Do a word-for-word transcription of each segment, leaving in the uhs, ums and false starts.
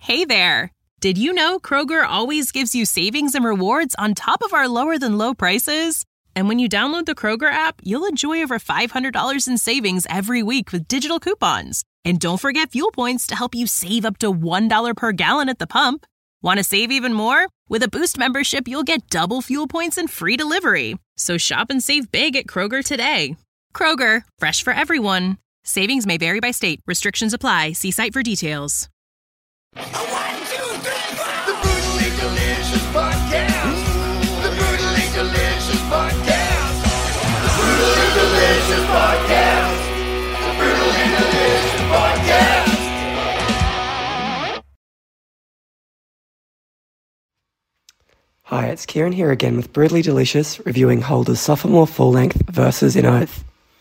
Hey there! Did you know Kroger always gives you savings and rewards on top of our lower-than-low prices? And when you download the Kroger app, you'll enjoy over five hundred dollars in savings every week with digital coupons. And don't forget fuel points to help you save up to one dollar per gallon at the pump. Want to save even more? With a Boost membership, you'll get double fuel points and free delivery. So shop and save big at Kroger today. Kroger, fresh for everyone. Savings may vary by state. Restrictions apply. See site for details. One, two, three, four. The Brutally Delicious Podcast. The Brutally Delicious Podcast. The Brutally Delicious Podcast. The Brutally Delicious Podcast. Hi, it's Kieran here again with Brutally Delicious, reviewing Holder's sophomore full-length Verses in Oath.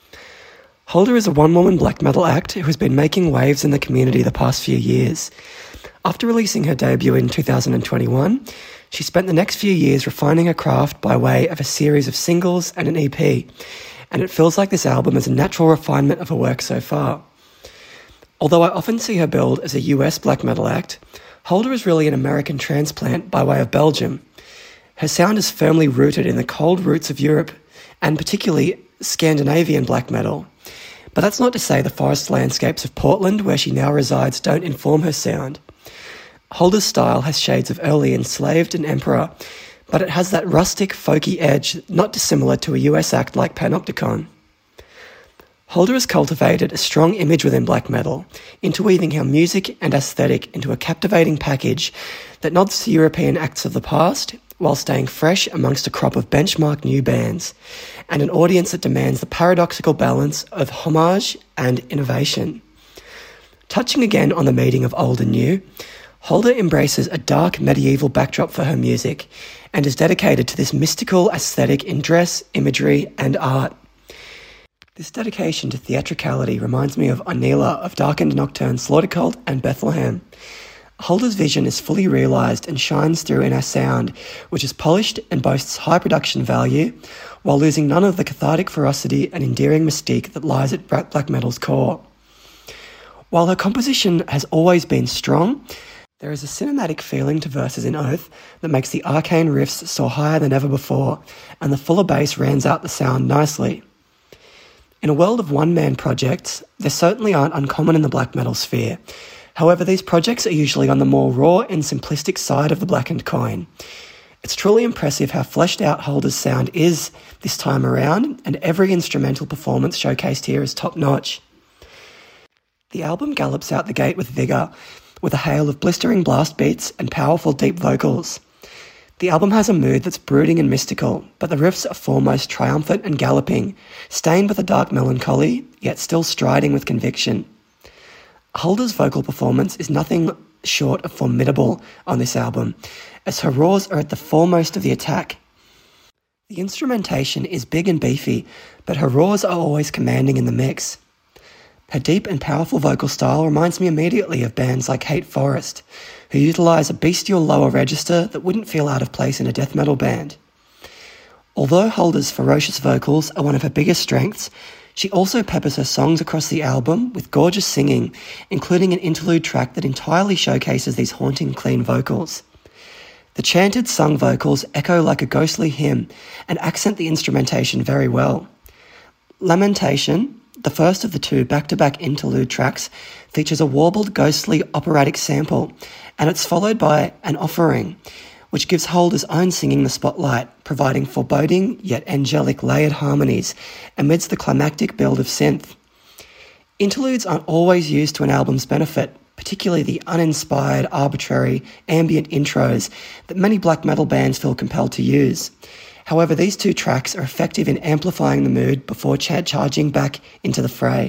Holder is a one-woman black metal act who has been making waves in the community the past few years. After releasing her debut in two thousand twenty-one, she spent the next few years refining her craft by way of a series of singles and an E P, and it feels like this album is a natural refinement of her work so far. Although I often see her billed as a U S black metal act, Holder is really an American transplant by way of Belgium. Her sound is firmly rooted in the cold roots of Europe, and particularly Scandinavian black metal. But that's not to say the forest landscapes of Portland, where she now resides, don't inform her sound. Holder's style has shades of early Enslaved and Emperor, but it has that rustic, folky edge not dissimilar to a U S act like Panopticon. Holder has cultivated a strong image within black metal, interweaving her music and aesthetic into a captivating package that nods to European acts of the past, while staying fresh amongst a crop of benchmark new bands, and an audience that demands the paradoxical balance of homage and innovation. Touching again on the meeting of old and new, Holder embraces a dark medieval backdrop for her music, and is dedicated to this mystical aesthetic in dress, imagery, and art. This dedication to theatricality reminds me of Anila of Darkened Nocturne, Slaughter Cult, and Bethlehem. Holder's vision is fully realised and shines through in her sound, which is polished and boasts high production value, while losing none of the cathartic ferocity and endearing mystique that lies at black metal's core. While her composition has always been strong, there is a cinematic feeling to Verses in Oath that makes the arcane riffs soar higher than ever before, and the fuller bass rounds out the sound nicely. In a world of one-man projects, they certainly aren't uncommon in the black metal sphere. However, these projects are usually on the more raw and simplistic side of the blackened coin. It's truly impressive how fleshed out Holder's sound is this time around, and every instrumental performance showcased here is top-notch. The album gallops out the gate with vigour, with a hail of blistering blast beats and powerful deep vocals. The album has a mood that's brooding and mystical, but the riffs are foremost triumphant and galloping, stained with a dark melancholy, yet still striding with conviction. Holder's vocal performance is nothing short of formidable on this album, as her roars are at the foremost of the attack. The instrumentation is big and beefy, but her roars are always commanding in the mix. Her deep and powerful vocal style reminds me immediately of bands like Hate Forest, who utilise a bestial lower register that wouldn't feel out of place in a death metal band. Although Holder's ferocious vocals are one of her biggest strengths, she also peppers her songs across the album with gorgeous singing, including an interlude track that entirely showcases these haunting clean vocals. The chanted sung vocals echo like a ghostly hymn and accent the instrumentation very well. Lamentation, the first of the two back-to-back interlude tracks, features a warbled ghostly operatic sample, and it's followed by an offering, which gives Holder's own singing the spotlight, providing foreboding yet angelic layered harmonies amidst the climactic build of synth. Interludes aren't always used to an album's benefit, particularly the uninspired, arbitrary, ambient intros that many black metal bands feel compelled to use. However, these two tracks are effective in amplifying the mood before ch- charging back into the fray.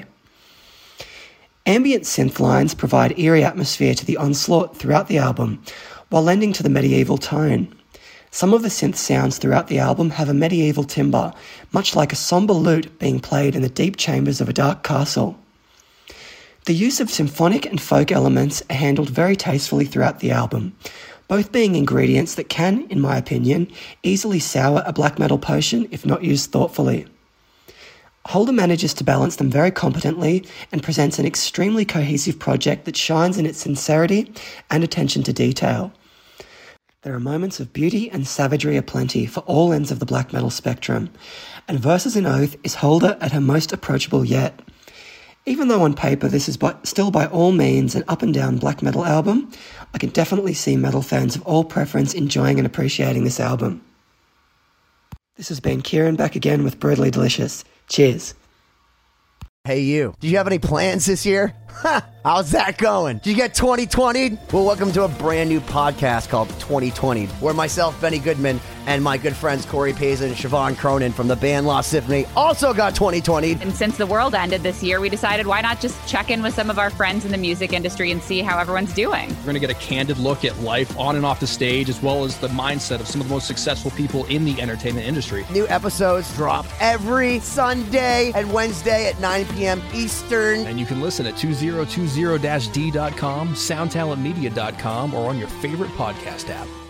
Ambient synth lines provide eerie atmosphere to the onslaught throughout the album, while lending to the medieval tone. Some of the synth sounds throughout the album have a medieval timbre, much like a sombre lute being played in the deep chambers of a dark castle. The use of symphonic and folk elements are handled very tastefully throughout the album, both being ingredients that can, in my opinion, easily sour a black metal potion if not used thoughtfully. Holder manages to balance them very competently and presents an extremely cohesive project that shines in its sincerity and attention to detail. There are moments of beauty and savagery aplenty for all ends of the black metal spectrum, and Verses in Oath is Holder at her most approachable yet. Even though on paper this is by, still by all means an up and down black metal album, I can definitely see metal fans of all preference enjoying and appreciating this album. This has been Kieran back again with Brutally Delicious. Cheers. Hey you, do you have any plans this year? Ha! How's that going? Did you get twenty twenty? Well, welcome to a brand new podcast called twenty twenty, where myself, Benny Goodman, and my good friends Corey Payson and Siobhan Cronin from the band Lost Symphony also got twenty twenty. And since the world ended this year, we decided why not just check in with some of our friends in the music industry and see how everyone's doing. We're going to get a candid look at life on and off the stage, as well as the mindset of some of the most successful people in the entertainment industry. New episodes drop every Sunday and Wednesday at nine p.m. Eastern. And you can listen at two thousand twenty d dot com, sound talent media dot com, or on your favorite podcast app.